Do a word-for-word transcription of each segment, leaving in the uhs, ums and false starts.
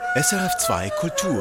S R F zwei Kultur.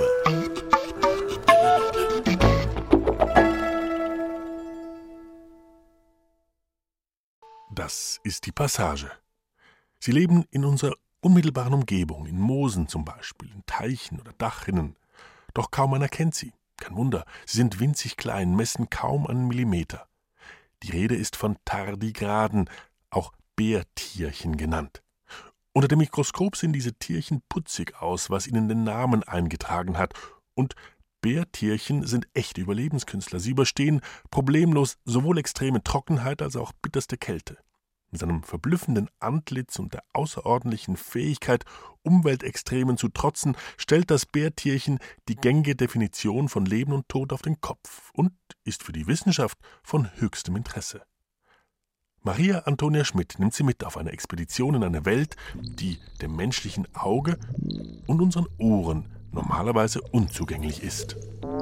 Das ist die Passage. Sie leben in unserer unmittelbaren Umgebung, in Moosen zum Beispiel, in Teichen oder Dachrinnen. Doch kaum einer kennt sie. Kein Wunder, sie sind winzig klein, messen kaum einen Millimeter. Die Rede ist von Tardigraden, auch Bärtierchen genannt. Unter dem Mikroskop sehen diese Tierchen putzig aus, was ihnen den Namen eingetragen hat. Und Bärtierchen sind echte Überlebenskünstler. Sie überstehen problemlos sowohl extreme Trockenheit als auch bitterste Kälte. Mit seinem verblüffenden Antlitz und der außerordentlichen Fähigkeit, Umweltextremen zu trotzen, stellt das Bärtierchen die gängige Definition von Leben und Tod auf den Kopf und ist für die Wissenschaft von höchstem Interesse. Maria Antonia Schmidt nimmt sie mit auf eine Expedition in eine Welt, die dem menschlichen Auge und unseren Ohren normalerweise unzugänglich ist.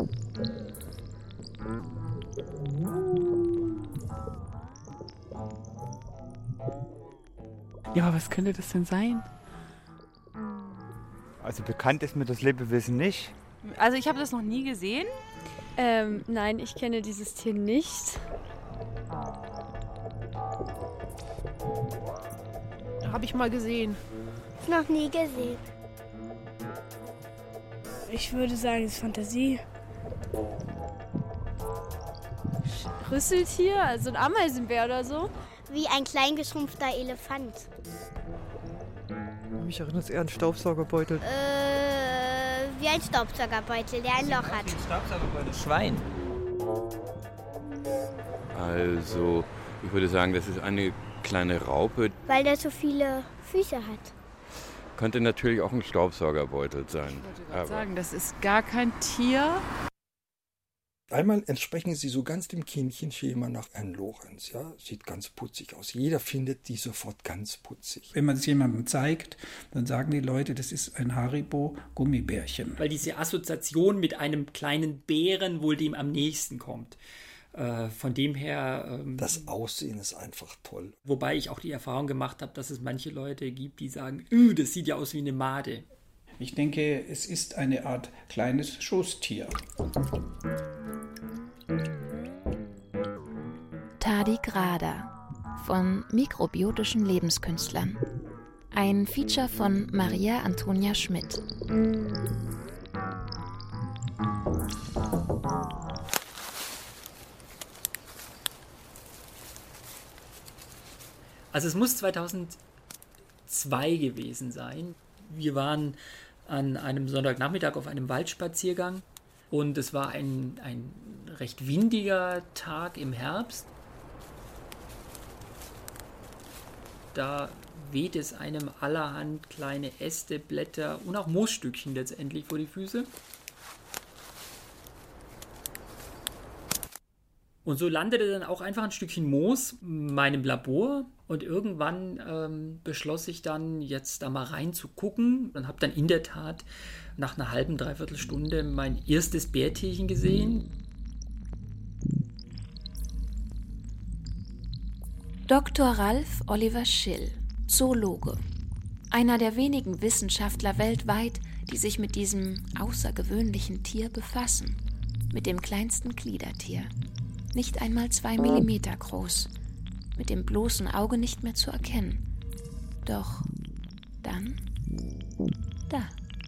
Ja, was könnte das denn sein? Also bekannt ist mir das Lebewesen nicht. Also ich habe das noch nie gesehen. Ähm, nein, ich kenne dieses Tier nicht. Habe ich mal gesehen. Noch nie gesehen. Ich würde sagen, es ist Fantasie. Rüsseltier, also ein Ameisenbär oder so. Wie ein kleingeschrumpfter Elefant. Mich erinnert es eher an Staubsaugerbeutel. Äh, wie ein Staubsaugerbeutel, der ein Loch hat. Schwein. Also, ich würde sagen, das ist eine kleine Raupe. Weil der so viele Füße hat. Könnte natürlich auch ein Staubsaugerbeutel sein. Ich wollte gerade sagen, das ist gar kein Tier. Einmal entsprechen sie so ganz dem Kindchenschema nach Herrn Lorenz. Ja? Sieht ganz putzig aus. Jeder findet die sofort ganz putzig. Wenn man es jemandem zeigt, dann sagen die Leute, das ist ein Haribo-Gummibärchen. Weil diese Assoziation mit einem kleinen Bären wohl dem am nächsten kommt. Äh, von dem her... Ähm, das Aussehen ist einfach toll. Wobei ich auch die Erfahrung gemacht habe, dass es manche Leute gibt, die sagen, Üh, das sieht ja aus wie eine Made. Ich denke, es ist eine Art kleines Schoßtier. Tardigrada von mikrobiotischen Lebenskünstlern. Ein Feature von Maria Antonia Schmidt. Also es muss zweitausendzwei gewesen sein. Wir waren an einem Sonntagnachmittag auf einem Waldspaziergang und es war ein, ein recht windiger Tag im Herbst. Da weht es einem allerhand kleine Äste, Blätter und auch Moosstückchen letztendlich vor die Füße. Und so landete dann auch einfach ein Stückchen Moos in meinem Labor und irgendwann ähm, beschloss ich dann, jetzt da mal reinzugucken und habe dann in der Tat nach einer halben, dreiviertel Stunde mein erstes Bärtierchen gesehen. Doktor Ralf Oliver Schill, Zoologe. Einer der wenigen Wissenschaftler weltweit, die sich mit diesem außergewöhnlichen Tier befassen. Mit dem kleinsten Gliedertier. Nicht einmal zwei Millimeter groß. Mit dem bloßen Auge nicht mehr zu erkennen. Doch dann da.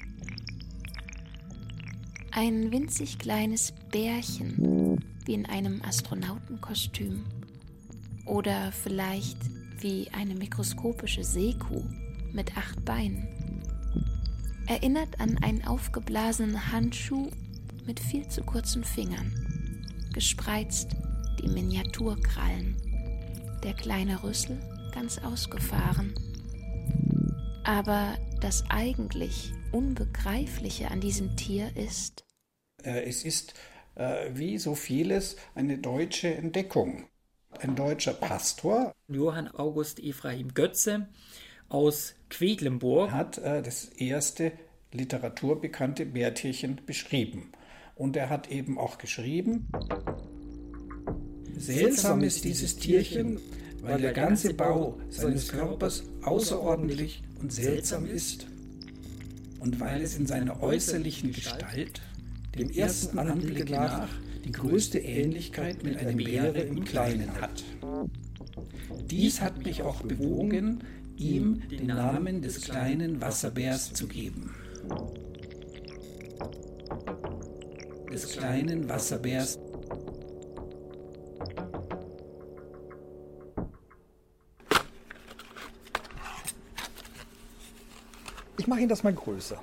Ein winzig kleines Bärchen, wie in einem Astronautenkostüm. Oder vielleicht wie eine mikroskopische Seekuh mit acht Beinen. Erinnert an einen aufgeblasenen Handschuh mit viel zu kurzen Fingern. Gespreizt die Miniaturkrallen. Der kleine Rüssel ganz ausgefahren. Aber das eigentlich Unbegreifliche an diesem Tier ist... Es ist, äh, wie so vieles, eine deutsche Entdeckung. Ein deutscher Pastor, Johann August Ephraim Götze aus Quedlinburg, hat äh, das erste literaturbekannte Bärtierchen beschrieben. Und er hat eben auch geschrieben, seltsam ist dieses Tierchen, weil der ganze Bau seines Körpers außerordentlich und seltsam ist. und weil es in seiner äußerlichen Gestalt, dem ersten Anblick nach, die größte Ähnlichkeit mit einem Bäre im Kleinen hat. Dies hat mich auch bewogen, ihm den Namen des kleinen Wasserbärs zu geben. Des kleinen Wasserbärs. Ich mache Ihnen das mal größer.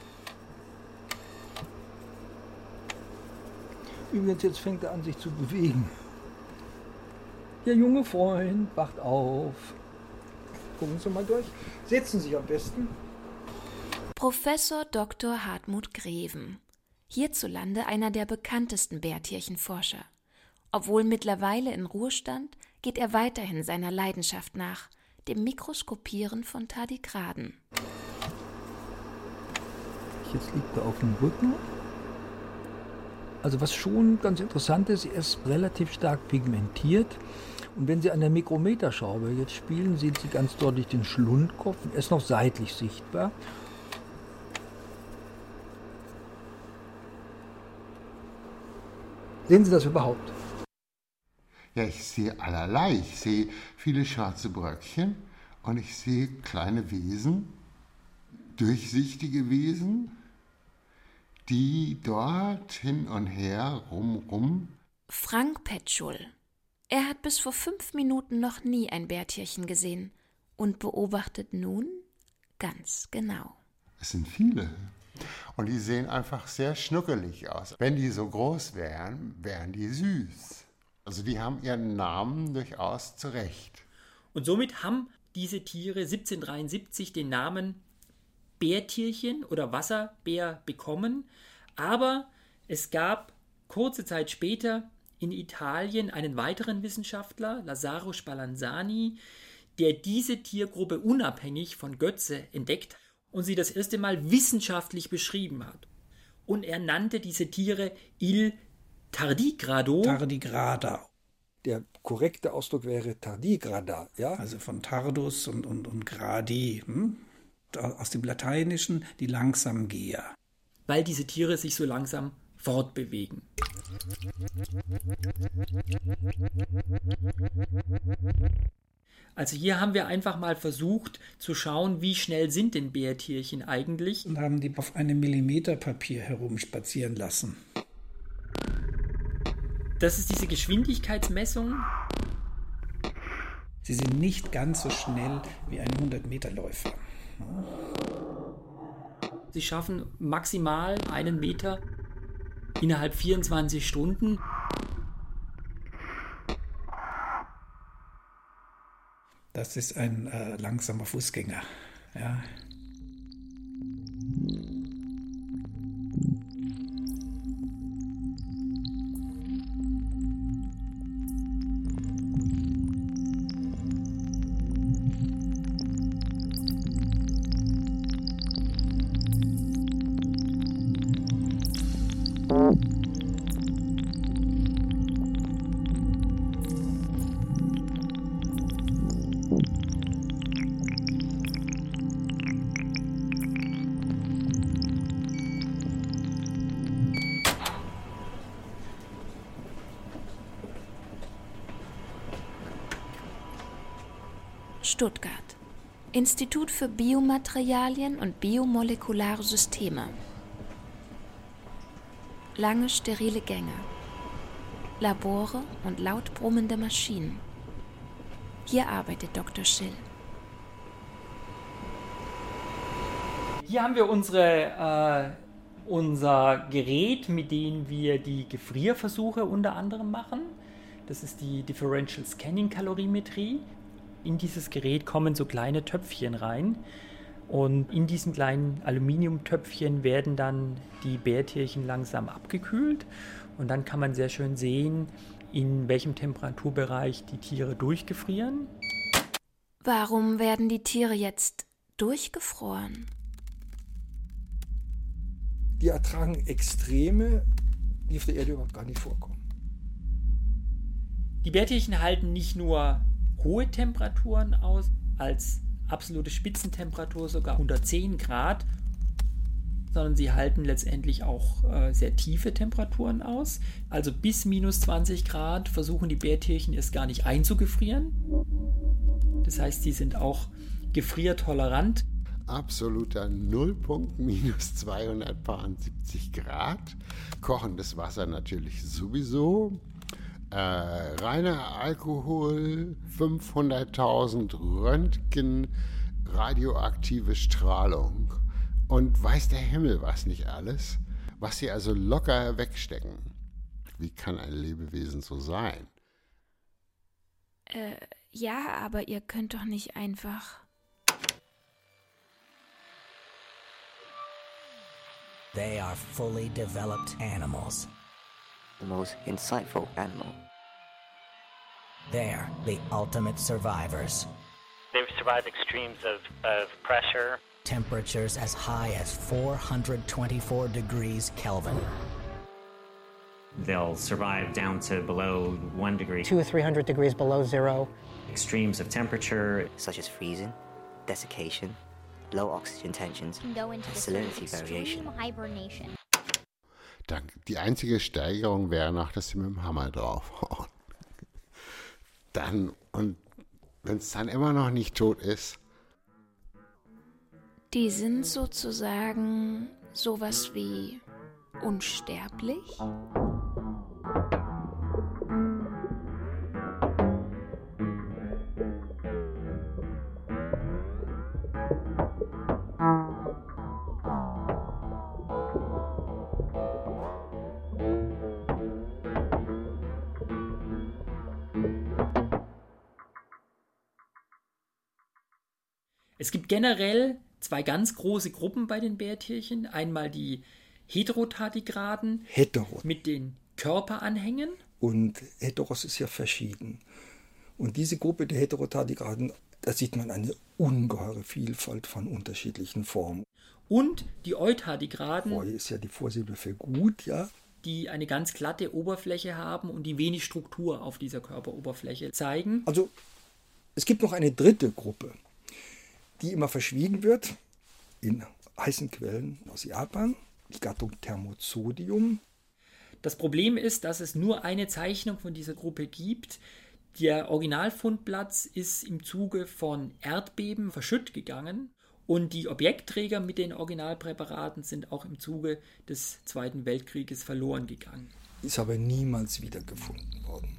Übrigens, jetzt fängt er an, sich zu bewegen. Der junge Freund wacht auf. Gucken Sie mal durch. Setzen Sie sich am besten. Professor Doktor Hartmut Greven. Hierzulande einer der bekanntesten Bärtierchenforscher. Obwohl mittlerweile in Ruhestand, geht er weiterhin seiner Leidenschaft nach, dem Mikroskopieren von Tardigraden. Jetzt liegt er auf dem Rücken. Also was schon ganz interessant ist, er ist relativ stark pigmentiert. Und wenn Sie an der Mikrometerschraube jetzt spielen, sehen Sie ganz deutlich den Schlundkopf. Er ist noch seitlich sichtbar. Sehen Sie das überhaupt? Ja, ich sehe allerlei. Ich sehe viele schwarze Bröckchen und ich sehe kleine Wesen, durchsichtige Wesen, die dort hin und her rum, rum. Frank Petschul. Er hat bis vor fünf Minuten noch nie ein Bärtierchen gesehen und beobachtet nun ganz genau. Es sind viele. Und die sehen einfach sehr schnuckelig aus. Wenn die so groß wären, wären die süß. Also die haben ihren Namen durchaus zurecht. Und somit haben diese Tiere siebzehnhundertdreiundsiebzig den Namen Bärtierchen oder Wasserbär bekommen. Aber es gab kurze Zeit später in Italien einen weiteren Wissenschaftler, Lazzaro Spallanzani, der diese Tiergruppe unabhängig von Götze entdeckt und sie das erste Mal wissenschaftlich beschrieben hat. Und er nannte diese Tiere Il Tardigrado. Tardigrada. Der korrekte Ausdruck wäre Tardigrada, ja? Also von Tardus und, und, und Gradi, hm? Aus dem Lateinischen die Langsamgeher. Weil diese Tiere sich so langsam fortbewegen. Also hier haben wir einfach mal versucht zu schauen, wie schnell sind denn Bärtierchen eigentlich. Und haben die auf einem Millimeterpapier herumspazieren lassen. Das ist diese Geschwindigkeitsmessung. Sie sind nicht ganz so schnell wie ein hundert-Meter-Läufer. Sie schaffen maximal einen Meter innerhalb vierundzwanzig Stunden. Das ist ein äh, langsamer Fußgänger. Ja. Stuttgart. Institut für Biomaterialien und biomolekulare Systeme. Lange sterile Gänge. Labore und laut brummende Maschinen. Hier arbeitet Doktor Schill. Hier haben wir unsere, äh, unser Gerät, mit dem wir die Gefrierversuche unter anderem machen. Das ist die Differential Scanning Kalorimetrie. In dieses Gerät kommen so kleine Töpfchen rein und in diesen kleinen Aluminiumtöpfchen werden dann die Bärtierchen langsam abgekühlt und dann kann man sehr schön sehen, in welchem Temperaturbereich die Tiere durchgefrieren. Warum werden die Tiere jetzt durchgefroren? Die ertragen Extreme, die auf der Erde überhaupt gar nicht vorkommen. Die Bärtierchen halten nicht nur hohe Temperaturen aus, als absolute Spitzentemperatur sogar hundertzehn Grad. sondern sie halten letztendlich auch äh, sehr tiefe Temperaturen aus. Also bis minus zwanzig Grad versuchen die Bärtierchen es gar nicht einzugefrieren. Das heißt, sie sind auch gefriertolerant. Absoluter Nullpunkt, minus zweihundertsiebzig Grad. Kochendes Wasser natürlich sowieso. Äh, reiner Alkohol, fünfhunderttausend Röntgen, radioaktive Strahlung. Und weiß der Himmel was nicht alles, was sie also locker wegstecken. Wie kann ein Lebewesen so sein? Äh, ja, aber ihr könnt doch nicht einfach... They are fully developed animals. The most insightful animal. They're the ultimate survivors. They've survived extremes of, of pressure. Temperatures as high as four hundred twenty-four degrees Kelvin. They'll survive down to below one degree. Two or three hundred degrees below zero. Extremes of temperature, such as freezing, desiccation, low oxygen tensions, go into and salinity variation. Hibernation. Die einzige Steigerung wäre noch, dass sie mit dem Hammer draufhauen. Dann, und wenn es dann immer noch nicht tot ist. Die sind sozusagen sowas wie unsterblich? Es gibt generell zwei ganz große Gruppen bei den Bärtierchen. Einmal die Heterotardigraden Hetero. mit den Körperanhängen. Und Heteros ist ja verschieden. Und diese Gruppe der Heterotardigraden, da sieht man eine ungeheure Vielfalt von unterschiedlichen Formen. Und die Eutardigraden. Eu ist ja die Vorsilbe für gut, ja. Die eine ganz glatte Oberfläche haben und die wenig Struktur auf dieser Körperoberfläche zeigen. Also es gibt noch eine dritte Gruppe, die immer verschwiegen wird, in heißen Quellen aus Japan, die Gattung Thermozodium. Das Problem ist, dass es nur eine Zeichnung von dieser Gruppe gibt. Der Originalfundplatz ist im Zuge von Erdbeben verschütt gegangen und die Objektträger mit den Originalpräparaten sind auch im Zuge des Zweiten Weltkrieges verloren gegangen. Ist aber niemals wiedergefunden worden.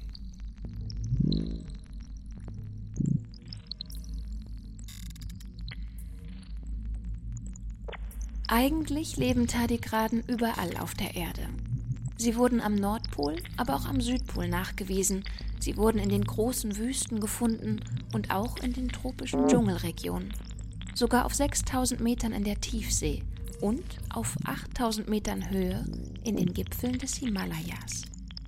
Eigentlich leben Tardigraden überall auf der Erde. Sie wurden am Nordpol, aber auch am Südpol nachgewiesen. Sie wurden in den großen Wüsten gefunden und auch in den tropischen Dschungelregionen. Sogar auf sechstausend Metern in der Tiefsee und auf achttausend Metern Höhe in den Gipfeln des Himalayas.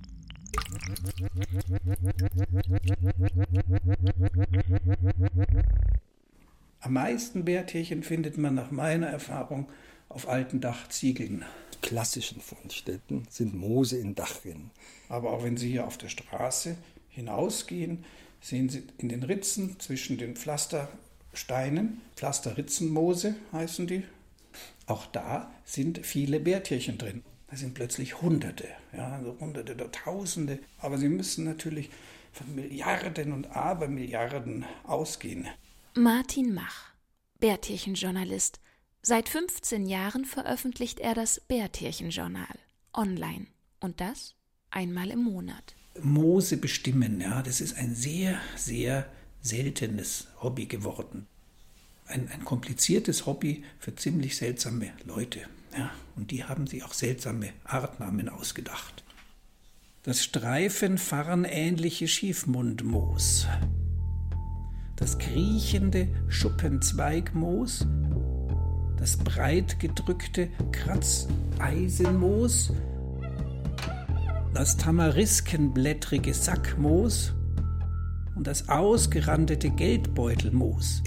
Am meisten Bärtierchen findet man nach meiner Erfahrung auf alten Dachziegeln. Die klassischen Fundstätten sind Moose in Dachrinnen. Aber auch wenn Sie hier auf der Straße hinausgehen, sehen Sie in den Ritzen zwischen den Pflastersteinen, Pflasterritzenmoose heißen die, auch da sind viele Bärtierchen drin. Da sind plötzlich Hunderte, ja, also Hunderte oder Tausende. Aber Sie müssen natürlich von Milliarden und Abermilliarden ausgehen. Martin Mach, Bärtierchenjournalist. Seit fünfzehn Jahren veröffentlicht er das Bärtierchenjournal online. Und das einmal im Monat. Moose bestimmen, ja, das ist ein sehr, sehr seltenes Hobby geworden. Ein, ein kompliziertes Hobby für ziemlich seltsame Leute. Ja, und die haben sich auch seltsame Artnamen ausgedacht. Das streifenfarnähnliche Schiefmundmoos. Das kriechende Schuppenzweigmoos, das breit gedrückte Kratzeisenmoos, das tamariskenblättrige Sackmoos und das ausgerandete Geldbeutelmoos,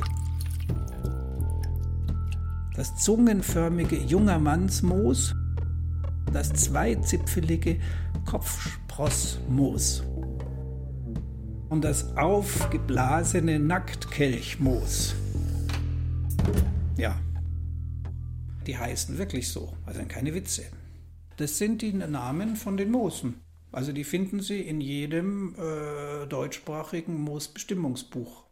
das zungenförmige Jungermannsmoos, das zweizipfelige Kopfsprossmoos und das aufgeblasene Nacktkelchmoos. Ja, Die heißen wirklich so, also keine Witze. Das sind die Namen von den Moosen. Also die finden Sie in jedem äh, deutschsprachigen Moosbestimmungsbuch.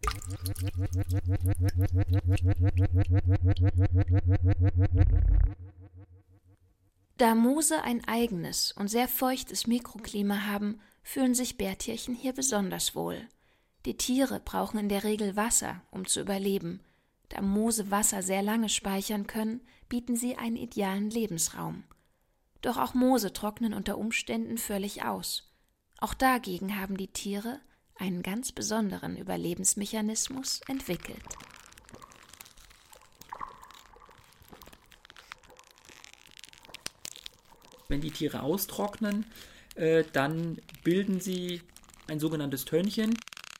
Da Moose ein eigenes und sehr feuchtes Mikroklima haben, fühlen sich Bärtierchen hier besonders wohl. Die Tiere brauchen in der Regel Wasser, um zu überleben. Da Moose Wasser sehr lange speichern können, bieten sie einen idealen Lebensraum. Doch auch Moose trocknen unter Umständen völlig aus. Auch dagegen haben die Tiere einen ganz besonderen Überlebensmechanismus entwickelt. Wenn die Tiere austrocknen, äh, dann bilden sie ein sogenanntes Tönnchen.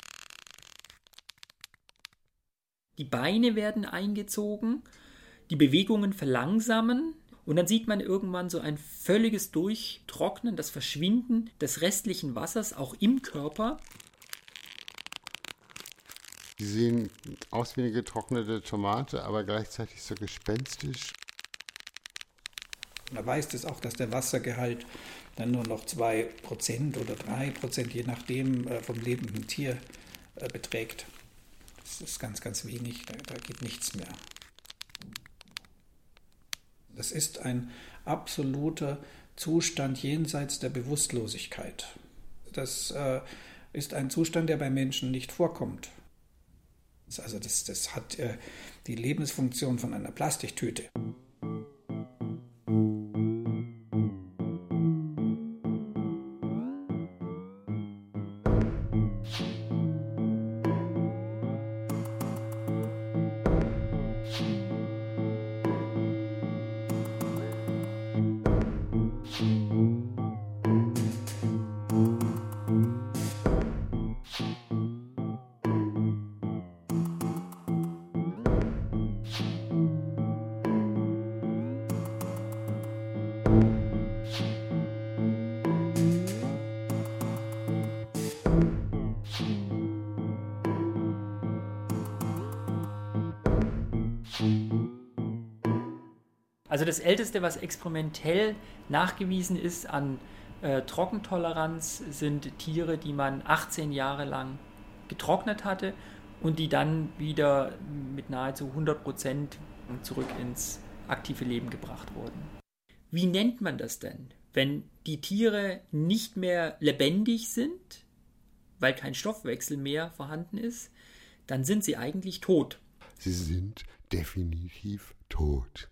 Die Beine werden eingezogen, die Bewegungen verlangsamen und dann sieht man irgendwann so ein völliges Durchtrocknen, das Verschwinden des restlichen Wassers auch im Körper. Die sehen aus wie eine getrocknete Tomate, aber gleichzeitig so gespenstisch. Man weiß das auch, dass der Wassergehalt dann nur noch zwei Prozent oder drei Prozent, je nachdem vom lebenden Tier, beträgt. Das ist ganz, ganz wenig, da, da geht nichts mehr. Das ist ein absoluter Zustand jenseits der Bewusstlosigkeit. Das äh, ist ein Zustand, der bei Menschen nicht vorkommt. Also das, das hat äh, die Lebensfunktion von einer Plastiktüte. Also das Älteste, was experimentell nachgewiesen ist an äh, Trockentoleranz, sind Tiere, die man achtzehn Jahre lang getrocknet hatte und die dann wieder mit nahezu hundert Prozent zurück ins aktive Leben gebracht wurden. Wie nennt man das denn, wenn die Tiere nicht mehr lebendig sind, weil kein Stoffwechsel mehr vorhanden ist? Dann sind sie eigentlich tot. Sie sind definitiv tot.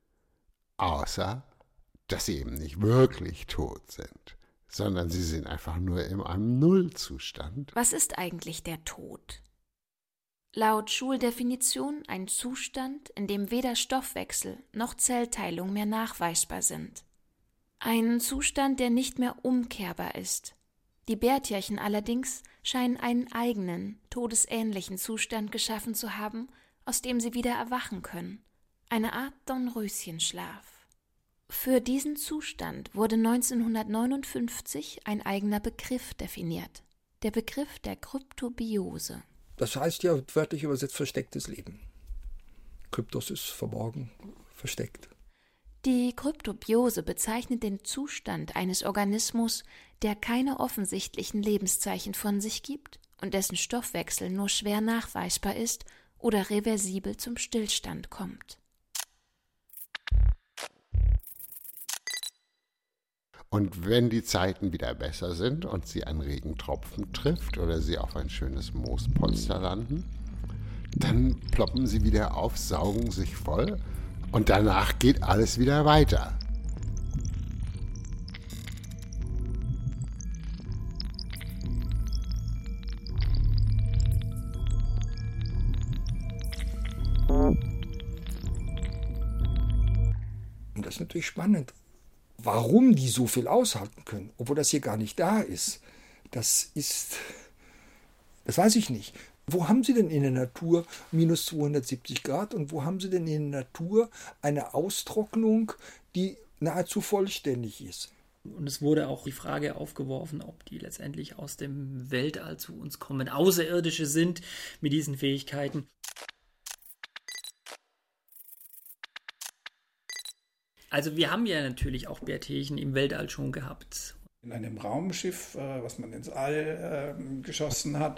Außer, dass sie eben nicht wirklich tot sind, sondern sie sind einfach nur in einem Nullzustand. Was ist eigentlich der Tod? Laut Schuldefinition ein Zustand, in dem weder Stoffwechsel noch Zellteilung mehr nachweisbar sind. Ein Zustand, der nicht mehr umkehrbar ist. Die Bärtierchen allerdings scheinen einen eigenen, todesähnlichen Zustand geschaffen zu haben, aus dem sie wieder erwachen können. Eine Art Dornröschenschlaf. Für diesen Zustand wurde neunzehnhundertneunundfünfzig ein eigener Begriff definiert. Der Begriff der Kryptobiose. Das heißt ja wörtlich übersetzt verstecktes Leben. Kryptos ist verborgen, versteckt. Die Kryptobiose bezeichnet den Zustand eines Organismus, der keine offensichtlichen Lebenszeichen von sich gibt und dessen Stoffwechsel nur schwer nachweisbar ist oder reversibel zum Stillstand kommt. Und wenn die Zeiten wieder besser sind und sie einen Regentropfen trifft oder sie auf ein schönes Moospolster landen, dann ploppen sie wieder auf, saugen sich voll und danach geht alles wieder weiter. Und das ist natürlich spannend. Warum die so viel aushalten können, obwohl das hier gar nicht da ist, das ist, das weiß ich nicht. Wo haben Sie denn in der Natur minus zweihundertsiebzig Grad und wo haben Sie denn in der Natur eine Austrocknung, die nahezu vollständig ist? Und es wurde auch die Frage aufgeworfen, ob die letztendlich aus dem Weltall zu uns kommen, Außerirdische sind mit diesen Fähigkeiten. Also wir haben ja natürlich auch Bärtierchen im Weltall schon gehabt. In einem Raumschiff, was man ins All äh, geschossen hat.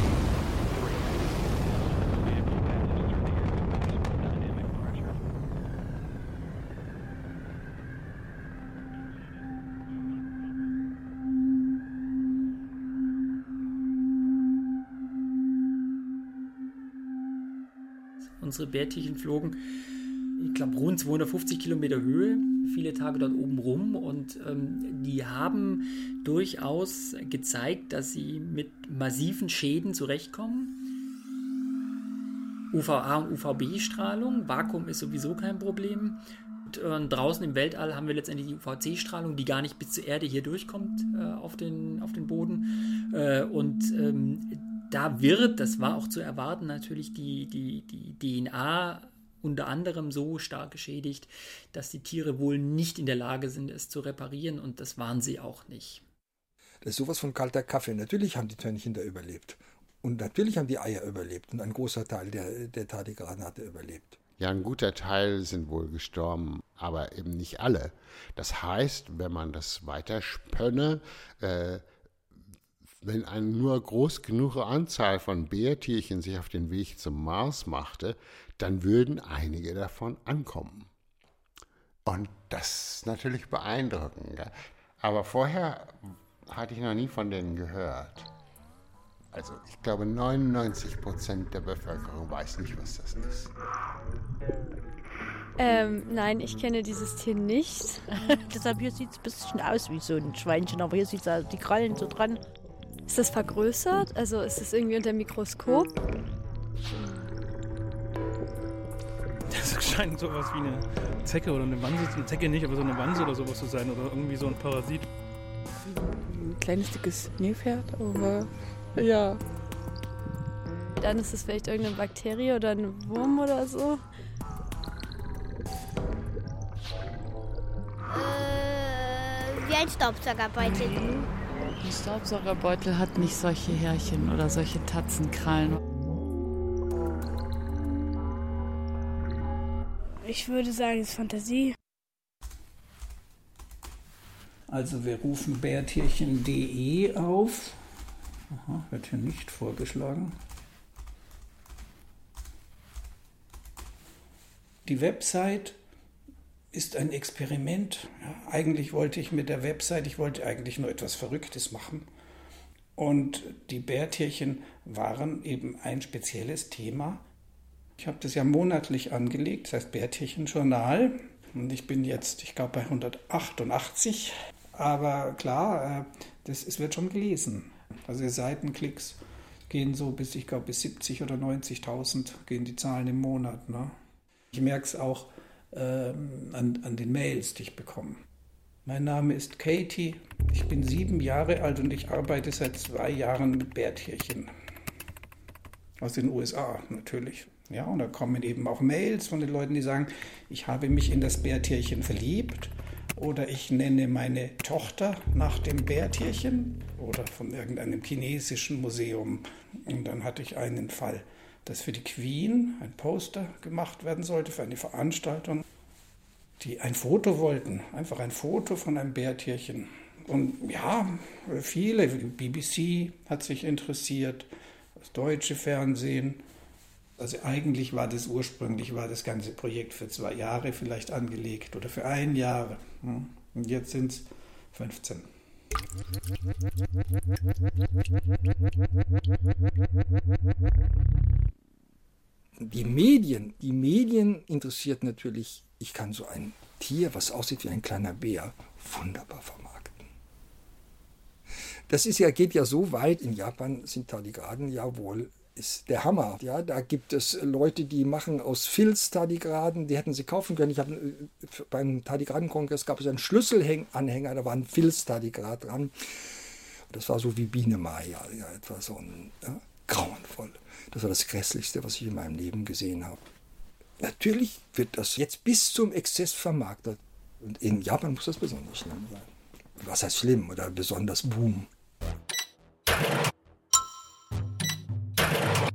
Unsere Bärtierchen flogen, ich glaube, rund zweihundertfünfzig Kilometer Höhe, viele Tage dort oben rum und ähm, die haben durchaus gezeigt, dass sie mit massiven Schäden zurechtkommen. U V A und U V B-Strahlung, Vakuum ist sowieso kein Problem. Und, äh, draußen im Weltall haben wir letztendlich die U V C-Strahlung, die gar nicht bis zur Erde hier durchkommt äh, auf den, auf den Boden. Äh, und ähm, da wird, das war auch zu erwarten, natürlich die, die, die D N A unter anderem so stark geschädigt, dass die Tiere wohl nicht in der Lage sind, es zu reparieren, und das waren sie auch nicht. Das ist sowas von kalter Kaffee. Natürlich haben die Törnchen da überlebt. Und natürlich haben die Eier überlebt. Und ein großer Teil der, der Tardigraden hatte überlebt. Ja, ein guter Teil sind wohl gestorben, aber eben nicht alle. Das heißt, wenn man das weiter spönne, äh, wenn eine nur groß genug Anzahl von Bärtierchen sich auf den Weg zum Mars machte, dann würden einige davon ankommen. Und das ist natürlich beeindruckend. Ja? Aber vorher hatte ich noch nie von denen gehört. Also ich glaube, neunundneunzig Prozent der Bevölkerung weiß nicht, was das ist. Ähm, nein, ich kenne dieses Tier nicht. Deshalb hier sieht es ein bisschen aus wie so ein Schweinchen, aber hier sieht es die Krallen so dran. Ist das vergrößert? Also ist es irgendwie unter dem Mikroskop? Das scheint sowas wie eine Zecke oder eine Wanse, eine Zecke nicht, aber so eine Wanse oder sowas zu sein oder irgendwie so ein Parasit. Ein kleines, dickes Nilpferd, aber ja. Dann ist es vielleicht irgendeine Bakterie oder ein Wurm oder so. Äh, wie ein Staubsaugerbeutel. Ein Staubsaugerbeutel hat nicht solche Härchen oder solche Tatzenkrallen. Ich würde sagen, es ist Fantasie. Also wir rufen bärtierchen punkt de auf. Aha, wird hier nicht vorgeschlagen. Die Website ist ein Experiment. Ja, eigentlich wollte ich mit der Website, ich wollte eigentlich nur etwas Verrücktes machen. Und die Bärtierchen waren eben ein spezielles Thema. Ich habe das ja monatlich angelegt, das heißt Bärtierchen-Journal. Und ich bin jetzt, ich glaube, bei hundertachtundachtzig. Aber klar, das, es wird schon gelesen. Also die Seitenklicks gehen so bis, ich glaube, bis siebzig oder neunzigtausend gehen die Zahlen im Monat. Ne? Ich merke es auch ähm, an, an den Mails, die ich bekomme. Mein Name ist Katie, ich bin sieben Jahre alt und ich arbeite seit zwei Jahren mit Bärtierchen. Aus den U S A natürlich. Ja, und da kommen eben auch Mails von den Leuten, die sagen, ich habe mich in das Bärtierchen verliebt oder ich nenne meine Tochter nach dem Bärtierchen oder von irgendeinem chinesischen Museum. Und dann hatte ich einen Fall, dass für die Queen ein Poster gemacht werden sollte für eine Veranstaltung, die ein Foto wollten, einfach ein Foto von einem Bärtierchen. Und ja, viele, B B C hat sich interessiert, das deutsche Fernsehen. Also eigentlich war das ursprünglich, war das ganze Projekt für zwei Jahre vielleicht angelegt oder für ein Jahr. Und jetzt sind es fünfzehn. Die Medien, die Medien interessiert natürlich, ich kann so ein Tier, was aussieht wie ein kleiner Bär, wunderbar vermarkten. Das ist ja, geht ja so weit, in Japan sind Tardigraden ja wohl ist der Hammer. Ja, da gibt es Leute, die machen aus Filz Tardigraden, die hätten sie kaufen können. Ich habe beim Tardigradenkongress gab es einen Schlüsselanhänger, da war ein Filz-Tardigrad dran. Das war so wie Biene Maya, ja, etwa so ein ja, grauenvoll. Das war das Grässlichste, was ich in meinem Leben gesehen habe. Natürlich wird das jetzt bis zum Exzess vermarktet. Und in Japan muss das besonders schlimm sein. Was heißt schlimm oder besonders boom?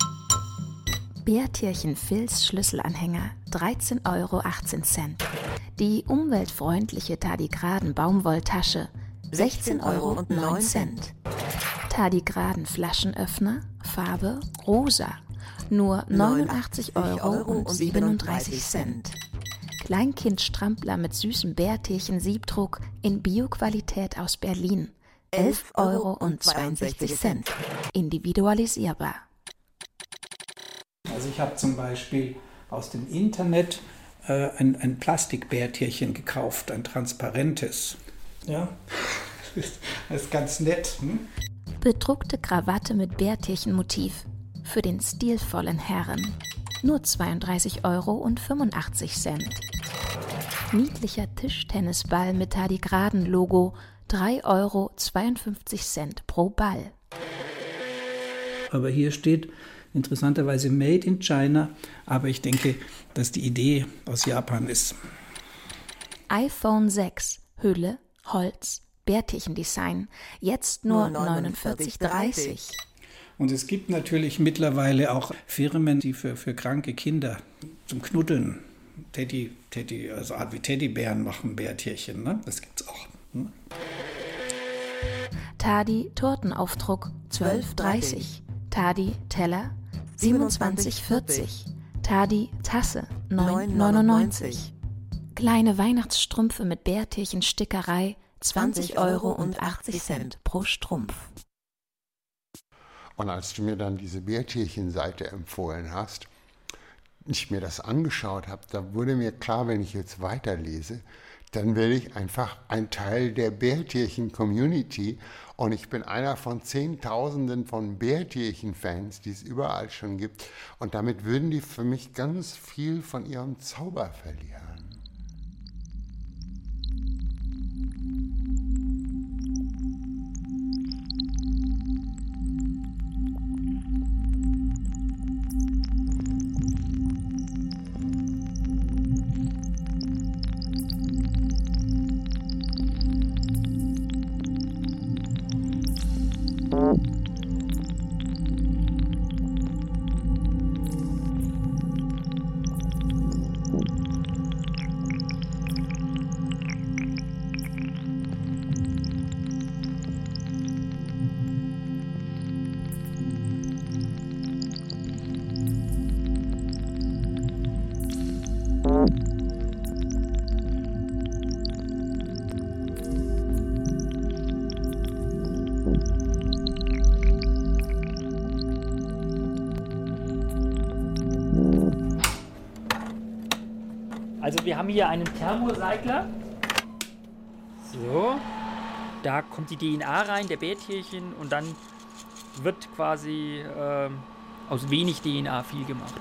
Bärtierchen Filz Schlüsselanhänger, dreizehn Euro achtzehn Cent. Die umweltfreundliche Tardigraden Baumwolltasche sechzehn Euro und neun Cent. Tardigraden Flaschenöffner, Farbe rosa, nur neunundachtzig Euro und siebenunddreißig Cent. Kleinkindstrampler mit süßem Bärtierchen Siebdruck in Bioqualität aus Berlin, elf Euro und zweiundsechzig Cent. Individualisierbar. Also ich habe zum Beispiel aus dem Internet äh, ein, ein Plastikbärtierchen gekauft, ein transparentes. Ja, das ist ganz nett. Hm? Bedruckte Krawatte mit Bärtierchenmotiv für den stilvollen Herren. Nur zweiunddreißig Euro und fünfundachtzig Cent. Niedlicher Tischtennisball mit Tardigraden-Logo, drei Euro zweiundfünfzig Cent pro Ball. Aber hier steht interessanterweise Made in China, aber ich denke, dass die Idee aus Japan ist. iPhone sechs, Hülle, Holz, Bärtierchendesign, jetzt nur neunundvierzig dreißig. Und es gibt natürlich mittlerweile auch Firmen, die für, für kranke Kinder zum Knuddeln Teddy, Teddy, also Art wie Teddybären machen, Bärtierchen, ne? Das gibt's auch. Hm? Tadi Tortenaufdruck zwölf dreißig. Tadi Teller siebenundzwanzig vierzig. Tadi Tasse neun neunundneunzig. Kleine Weihnachtsstrümpfe mit Bärtierchenstickerei zwanzig Euro und achtzig Cent pro Strumpf. Und als du mir dann diese Bärtierchen-Seite empfohlen hast, ich mir das angeschaut habe, da wurde mir klar, wenn ich jetzt weiterlese, dann werde ich einfach ein Teil der Bärtierchen-Community und ich bin einer von Zehntausenden von Bärtierchen-Fans, die es überall schon gibt. Und damit würden die für mich ganz viel von ihrem Zauber verlieren. Also wir haben hier einen Thermocycler. So. Da kommt die D N A rein, der Bärtierchen, und dann wird quasi äh, aus wenig D N A viel gemacht.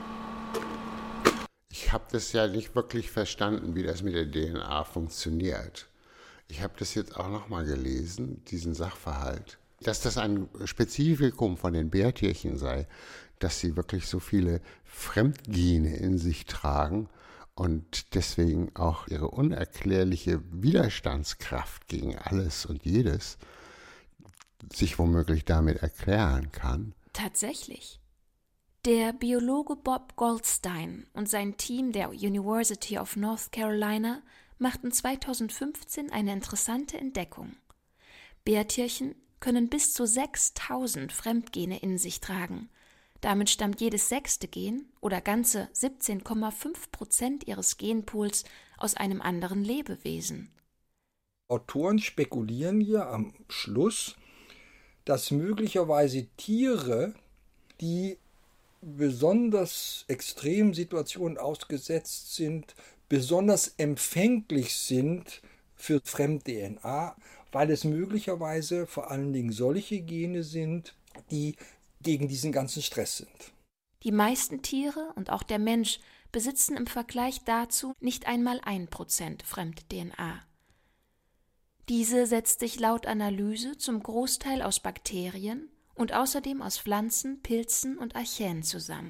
Ich habe das ja nicht wirklich verstanden, wie das mit der D N A funktioniert. Ich habe das jetzt auch nochmal gelesen, diesen Sachverhalt. Dass das ein Spezifikum von den Bärtierchen sei, dass sie wirklich so viele Fremdgene in sich tragen und deswegen auch ihre unerklärliche Widerstandskraft gegen alles und jedes sich womöglich damit erklären kann. Tatsächlich. Der Biologe Bob Goldstein und sein Team der University of North Carolina machten zweitausendfünfzehn eine interessante Entdeckung. Bärtierchen können bis zu sechstausend Fremdgene in sich tragen. Damit stammt jedes sechste Gen oder ganze siebzehn Komma fünf Prozent ihres Genpools aus einem anderen Lebewesen. Autoren spekulieren hier am Schluss, dass möglicherweise Tiere, die besonders extremen Situationen ausgesetzt sind, besonders empfänglich sind für Fremd-D N A, weil es möglicherweise vor allen Dingen solche Gene sind, die gegen diesen ganzen Stress sind. Die meisten Tiere und auch der Mensch besitzen im Vergleich dazu nicht einmal ein Prozent Fremd-D N A. Diese setzt sich laut Analyse zum Großteil aus Bakterien und außerdem aus Pflanzen, Pilzen und Archäen zusammen.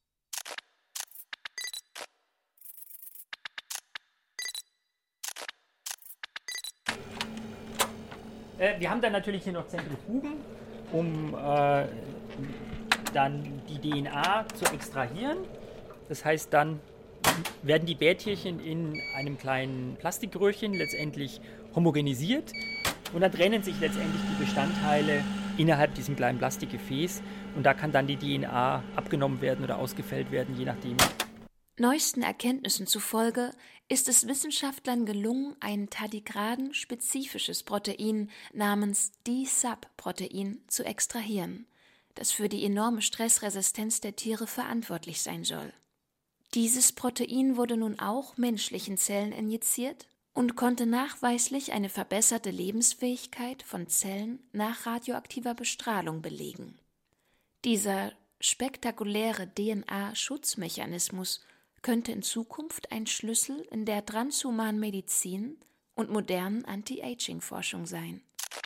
Äh, wir haben dann natürlich hier noch Zentrifugen, um äh, dann die D N A zu extrahieren. Das heißt dann, werden die Bärtierchen in einem kleinen Plastikröhrchen letztendlich homogenisiert und dann trennen sich letztendlich die Bestandteile innerhalb diesem kleinen Plastikgefäß und da kann dann die D N A abgenommen werden oder ausgefällt werden, je nachdem. Neuesten Erkenntnissen zufolge ist es Wissenschaftlern gelungen, ein tardigraden-spezifisches Protein namens D-Sub-Protein zu extrahieren, das für die enorme Stressresistenz der Tiere verantwortlich sein soll. Dieses Protein wurde nun auch menschlichen Zellen injiziert und konnte nachweislich eine verbesserte Lebensfähigkeit von Zellen nach radioaktiver Bestrahlung belegen. Dieser spektakuläre D N A-Schutzmechanismus könnte in Zukunft ein Schlüssel in der transhumanen Medizin und modernen Anti-Aging-Forschung sein.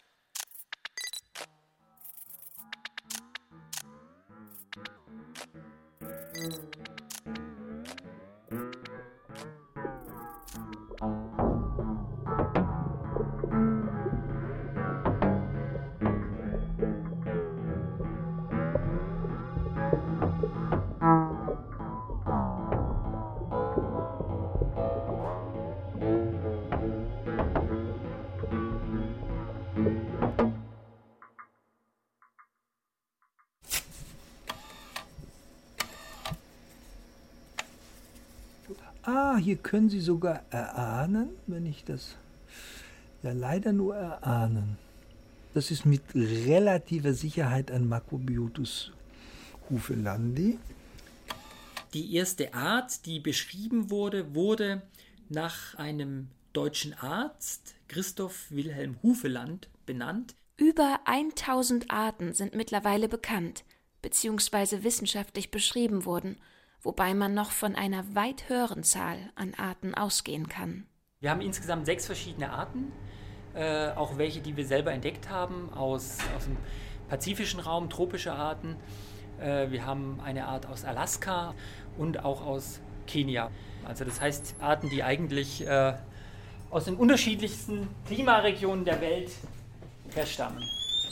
Ah, hier können Sie sogar erahnen, wenn ich das ja leider nur erahnen. Das ist mit relativer Sicherheit ein Macrobiotus hufelandi. Die erste Art, die beschrieben wurde, wurde nach einem deutschen Arzt, Christoph Wilhelm Hufeland, benannt. Über tausend Arten sind mittlerweile bekannt bzw. wissenschaftlich beschrieben worden, wobei man noch von einer weit höheren Zahl an Arten ausgehen kann. Wir haben insgesamt sechs verschiedene Arten, äh, auch welche, die wir selber entdeckt haben, aus, aus dem pazifischen Raum, tropische Arten. Äh, wir haben eine Art aus Alaska und auch aus Kenia. Also das heißt Arten, die eigentlich äh, aus den unterschiedlichsten Klimaregionen der Welt herstammen.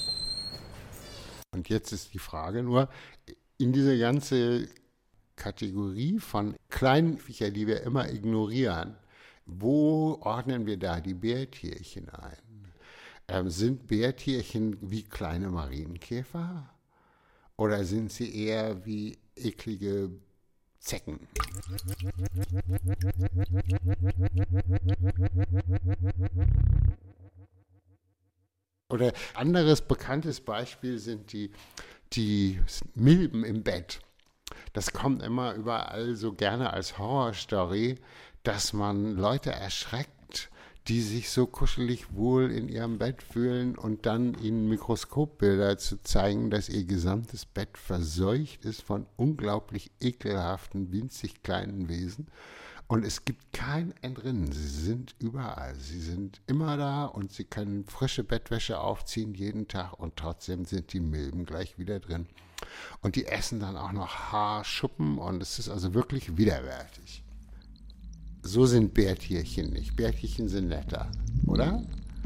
Und jetzt ist die Frage nur, in diese ganze Kategorie von kleinen Viechern, die wir immer ignorieren, wo ordnen wir da die Bärtierchen ein? Ähm, sind Bärtierchen wie kleine Marienkäfer oder sind sie eher wie eklige Zecken? Oder anderes bekanntes Beispiel sind die, die Milben im Bett. Das kommt immer überall so gerne als Horrorstory, dass man Leute erschreckt, die sich so kuschelig wohl in ihrem Bett fühlen und dann ihnen Mikroskopbilder zu zeigen, dass ihr gesamtes Bett verseucht ist von unglaublich ekelhaften, winzig kleinen Wesen. Und es gibt kein Entrinnen. Sie sind überall. Sie sind immer da und sie können frische Bettwäsche aufziehen jeden Tag und trotzdem sind die Milben gleich wieder drin. Und die essen dann auch noch Haarschuppen und es ist also wirklich widerwärtig. So sind Bärtierchen nicht. Bärtierchen sind netter, oder?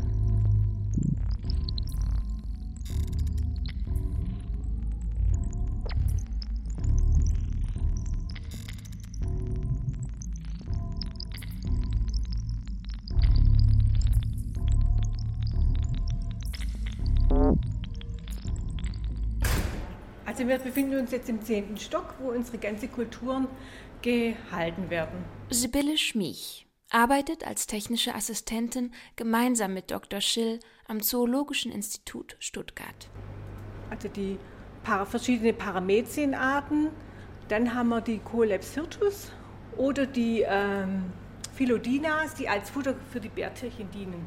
Also wir befinden uns jetzt im zehnten Stock, wo unsere ganzen Kulturen gehalten werden. Sibylle Schmiech arbeitet als technische Assistentin gemeinsam mit Doktor Schill am Zoologischen Institut Stuttgart. Also die para- verschiedenen Paramecienarten, dann haben wir die Coleps hirtus oder die ähm, Philodinas, die als Futter für die Bärtierchen dienen.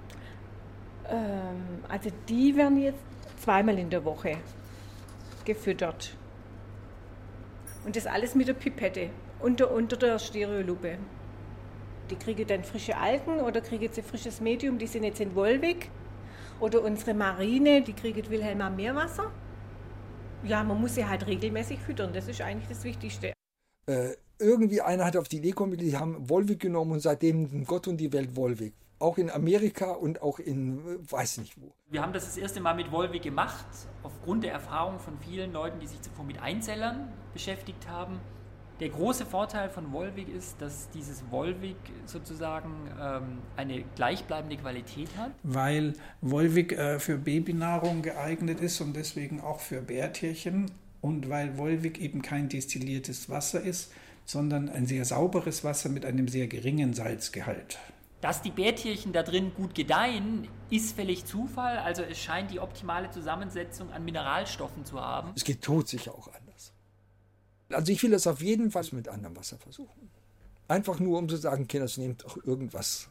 Ähm, also die werden jetzt zweimal in der Woche gefüttert. Und das alles mit der Pipette unter, unter der Stereolupe. Die kriegen dann frische Algen oder kriegen sie frisches Medium, die sind jetzt in Wolwig. Oder unsere Marine, die kriegen Wilhelmer Meerwasser. Ja, man muss sie halt regelmäßig füttern, das ist eigentlich das Wichtigste. Äh, irgendwie einer hat auf die Idee gekommen, die haben Wolwig genommen und seitdem Gott und die Welt Wolwig. Auch in Amerika und auch in, weiß nicht wo. Wir haben das das erste Mal mit Wolwig gemacht, aufgrund der Erfahrung von vielen Leuten, die sich zuvor mit Einzellern beschäftigt haben. Der große Vorteil von Volvic ist, dass dieses Volvic sozusagen ähm, eine gleichbleibende Qualität hat. Weil Volvic äh, für Babynahrung geeignet ist und deswegen auch für Bärtierchen und weil Volvic eben kein destilliertes Wasser ist, sondern ein sehr sauberes Wasser mit einem sehr geringen Salzgehalt. Dass die Bärtierchen da drin gut gedeihen, ist völlig Zufall. Also es scheint die optimale Zusammensetzung an Mineralstoffen zu haben. Es geht todsicher auch anders. Also ich will das auf jeden Fall mit anderem Wasser versuchen. Einfach nur, um zu sagen, Kinders, nehmt auch irgendwas.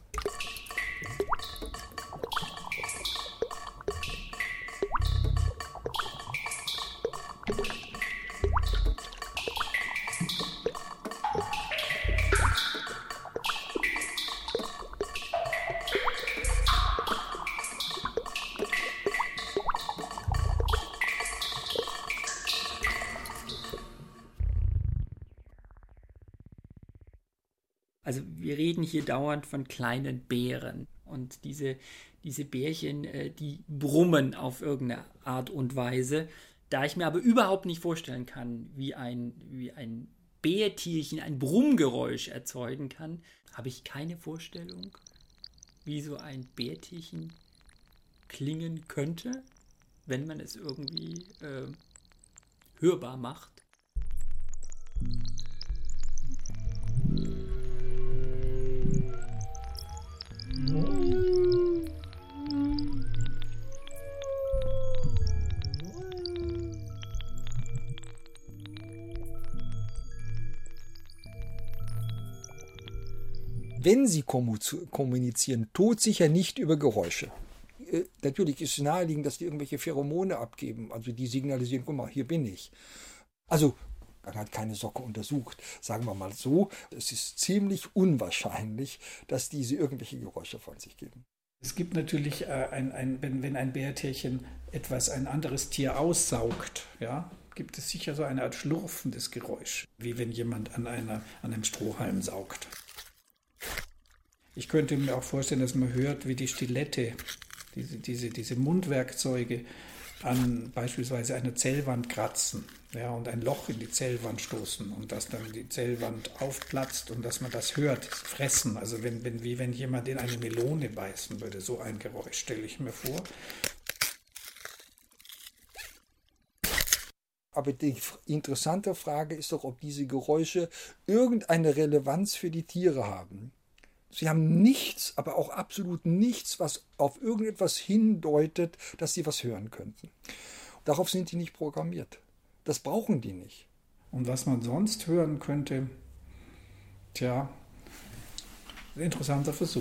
Also wir reden hier dauernd von kleinen Bären und diese, diese Bärchen, äh, die brummen auf irgendeine Art und Weise. Da ich mir aber überhaupt nicht vorstellen kann, wie ein, wie ein Bärtierchen ein Brummgeräusch erzeugen kann, habe ich keine Vorstellung, wie so ein Bärtierchen klingen könnte, wenn man es irgendwie äh, hörbar macht. Wenn sie kommunizieren, todsicher nicht über Geräusche. Äh, natürlich ist es naheliegend, dass die irgendwelche Pheromone abgeben, also die signalisieren, guck mal, hier bin ich. Also, man hat keine Socke untersucht, sagen wir mal so, es ist ziemlich unwahrscheinlich, dass diese irgendwelche Geräusche von sich geben. Es gibt natürlich, äh, ein, ein, wenn, wenn ein Bärtierchen etwas, ein anderes Tier aussaugt, ja, gibt es sicher so eine Art schlurfendes Geräusch, wie wenn jemand an, einer, an einem Strohhalm saugt. Ich könnte mir auch vorstellen, dass man hört, wie die Stilette, diese, diese, diese Mundwerkzeuge an beispielsweise einer Zellwand kratzen, ja, und ein Loch in die Zellwand stoßen und dass dann die Zellwand aufplatzt und dass man das hört, das Fressen, also wenn, wenn, wie wenn jemand in eine Melone beißen würde, so ein Geräusch stelle ich mir vor. Aber die interessante Frage ist doch, ob diese Geräusche irgendeine Relevanz für die Tiere haben. Sie haben nichts, aber auch absolut nichts, was auf irgendetwas hindeutet, dass sie was hören könnten. Darauf sind die nicht programmiert. Das brauchen die nicht. Und was man sonst hören könnte, tja, ein interessanter Versuch.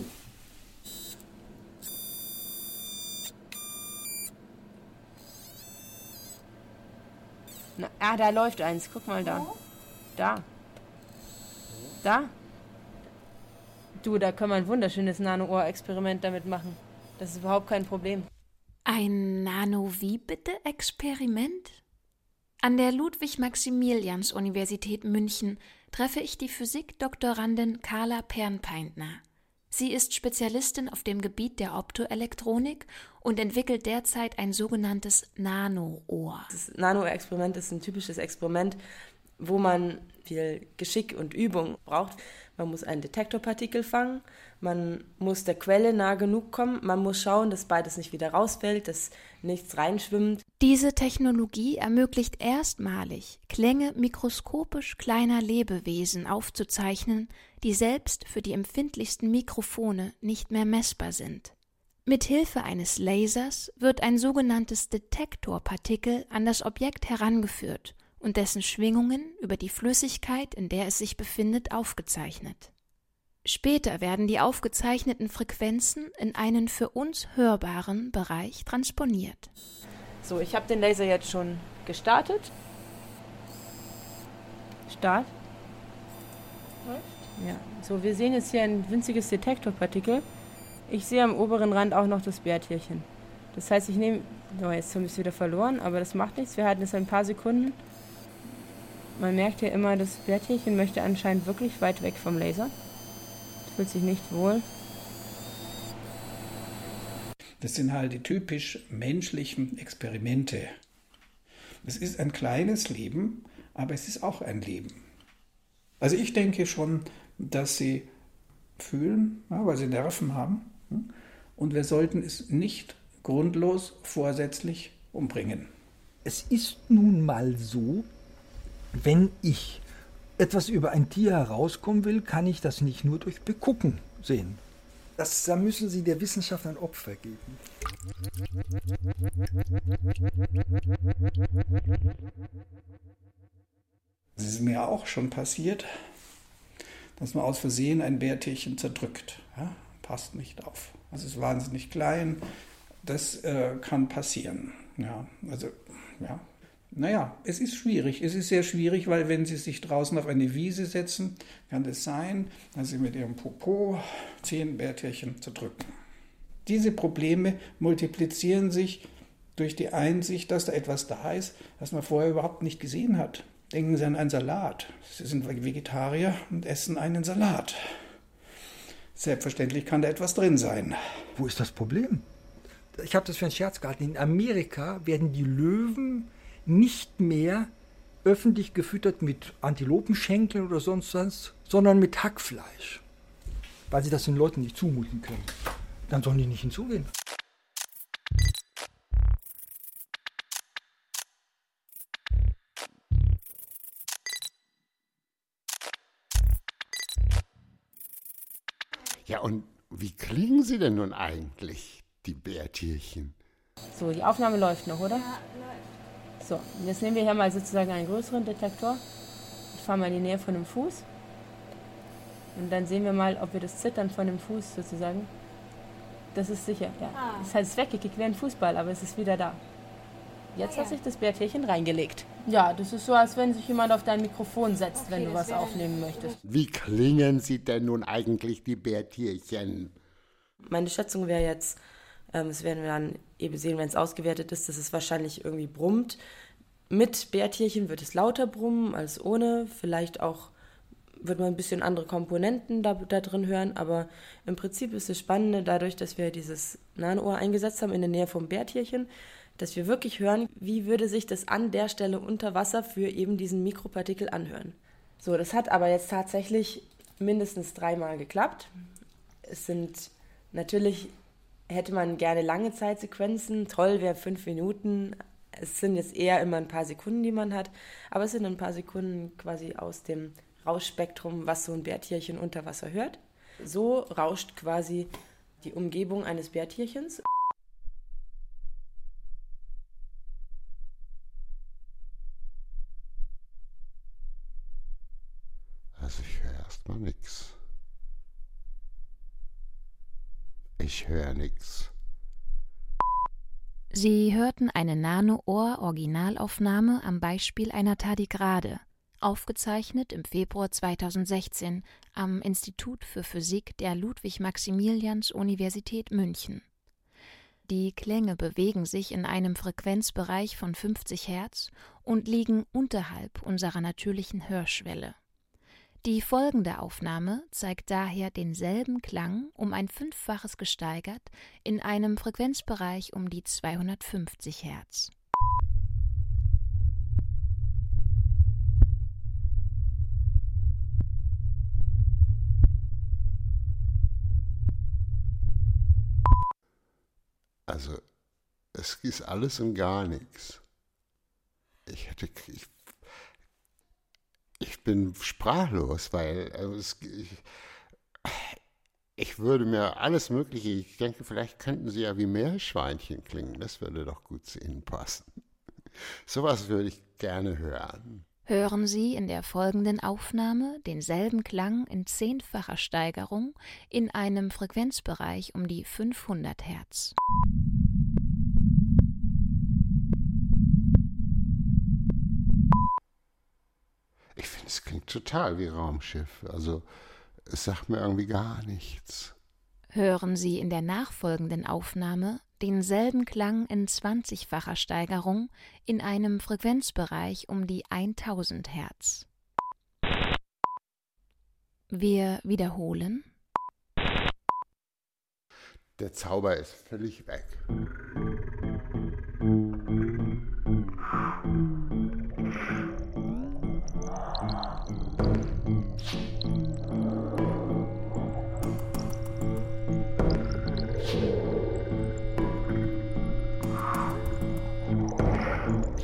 Na, ah, da läuft eins. Guck mal da. Da. Da. Du, da kann man ein wunderschönes Nano-Ohr-Experiment damit machen. Das ist überhaupt kein Problem. Ein Nano-wie-bitte-Experiment? An der Ludwig-Maximilians-Universität München treffe ich die Physik-Doktorandin Carla Pernpeintner. Sie ist Spezialistin auf dem Gebiet der Optoelektronik und entwickelt derzeit ein sogenanntes Nano-Ohr. Das Nano-Experiment ist ein typisches Experiment, wo man viel Geschick und Übung braucht. Man muss einen Detektorpartikel fangen, man muss der Quelle nah genug kommen, man muss schauen, dass beides nicht wieder rausfällt, dass nichts reinschwimmt. Diese Technologie ermöglicht erstmalig, Klänge mikroskopisch kleiner Lebewesen aufzuzeichnen, die selbst für die empfindlichsten Mikrofone nicht mehr messbar sind. Mithilfe eines Lasers wird ein sogenanntes Detektorpartikel an das Objekt herangeführt und dessen Schwingungen über die Flüssigkeit, in der es sich befindet, aufgezeichnet. Später werden die aufgezeichneten Frequenzen in einen für uns hörbaren Bereich transponiert. So, ich habe den Laser jetzt schon gestartet. Start. Ja, so, wir sehen jetzt hier ein winziges Detektorpartikel. Ich sehe am oberen Rand auch noch das Bärtierchen. Das heißt, ich nehme... Oh, jetzt haben wir es wieder verloren, aber das macht nichts. Wir halten es ein paar Sekunden. Man merkt ja immer, das Bärtierchen möchte anscheinend wirklich weit weg vom Laser. Es fühlt sich nicht wohl. Das sind halt die typisch menschlichen Experimente. Es ist ein kleines Leben, aber es ist auch ein Leben. Also ich denke schon, dass sie fühlen, ja, weil sie Nerven haben. Und wir sollten es nicht grundlos vorsätzlich umbringen. Es ist nun mal so, wenn ich etwas über ein Tier herauskommen will, kann ich das nicht nur durch Begucken sehen. Das, da müssen Sie der Wissenschaft ein Opfer geben. Es ist mir auch schon passiert, dass man aus Versehen ein Bärtierchen zerdrückt. Ja, passt nicht auf. Also es ist wahnsinnig klein. Das äh, kann passieren. Ja, also, ja. Naja, es ist schwierig. Es ist sehr schwierig, weil wenn Sie sich draußen auf eine Wiese setzen, kann es sein, dass Sie mit Ihrem Popo zehn Bärtierchen zerdrücken. Diese Probleme multiplizieren sich durch die Einsicht, dass da etwas da ist, das man vorher überhaupt nicht gesehen hat. Denken Sie an einen Salat. Sie sind Vegetarier und essen einen Salat. Selbstverständlich kann da etwas drin sein. Wo ist das Problem? Ich habe das für einen Scherz gehalten. In Amerika werden die Löwen nicht mehr öffentlich gefüttert mit Antilopenschenkeln oder sonst was, sondern mit Hackfleisch. Weil sie das den Leuten nicht zumuten können. Dann sollen die nicht hinzugehen. Ja, und wie klingen sie denn nun eigentlich, die Bärtierchen? So, die Aufnahme läuft noch, oder? Ja, läuft. So, jetzt nehmen wir hier mal sozusagen einen größeren Detektor. Ich fahre mal in die Nähe von dem Fuß. Und dann sehen wir mal, ob wir das Zittern von dem Fuß sozusagen... Das ist sicher, ja. Ah. Es ist halt weggekickt wie ein Fußball, aber es ist wieder da. Jetzt ah, ja. hat sich das Bärtierchen reingelegt. Ja, das ist so, als wenn sich jemand auf dein Mikrofon setzt, okay, wenn du was aufnehmen möchtest. Wie klingen sie denn nun eigentlich, die Bärtierchen? Meine Schätzung wäre jetzt, ähm, das werden wir dann eben sehen, wenn es ausgewertet ist, dass es wahrscheinlich irgendwie brummt. Mit Bärtierchen wird es lauter brummen als ohne. Vielleicht auch wird man ein bisschen andere Komponenten da, da drin hören, aber im Prinzip ist das Spannende dadurch, dass wir dieses Nanohr eingesetzt haben in der Nähe vom Bärtierchen, dass wir wirklich hören, wie würde sich das an der Stelle unter Wasser für eben diesen Mikropartikel anhören. So, das hat aber jetzt tatsächlich mindestens dreimal geklappt. Es sind natürlich, hätte man gerne lange Zeitsequenzen, toll wäre fünf Minuten. Es sind jetzt eher immer ein paar Sekunden, die man hat, aber es sind ein paar Sekunden quasi aus dem Rauschspektrum, was so ein Bärtierchen unter Wasser hört. So rauscht quasi die Umgebung eines Bärtierchens. Also ich höre erstmal nichts. Ich höre nichts. Sie hörten eine Nano-Ohr-Originalaufnahme am Beispiel einer Tardigrade, aufgezeichnet im Februar zweitausendsechzehn am Institut für Physik der Ludwig-Maximilians-Universität München. Die Klänge bewegen sich in einem Frequenzbereich von fünfzig Hertz und liegen unterhalb unserer natürlichen Hörschwelle. Die folgende Aufnahme zeigt daher denselben Klang um ein Fünffaches gesteigert in einem Frequenzbereich um die zweihundertfünfzig Hertz. Also, es ist alles und gar nichts. Ich hätte... Ich, ich bin sprachlos, weil also es, ich, ich würde mir alles Mögliche... Ich denke, vielleicht könnten sie ja wie Meerschweinchen klingen. Das würde doch gut zu Ihnen passen. Sowas würde ich gerne hören. Hören Sie in der folgenden Aufnahme denselben Klang in zehnfacher Steigerung in einem Frequenzbereich um die fünfhundert Hertz. Ich finde, es klingt total wie Raumschiff. Also, es sagt mir irgendwie gar nichts. Hören Sie in der nachfolgenden Aufnahme denselben Klang in zwanzigfacher Steigerung in einem Frequenzbereich um die tausend Hertz. Wir wiederholen. Der Zauber ist völlig weg.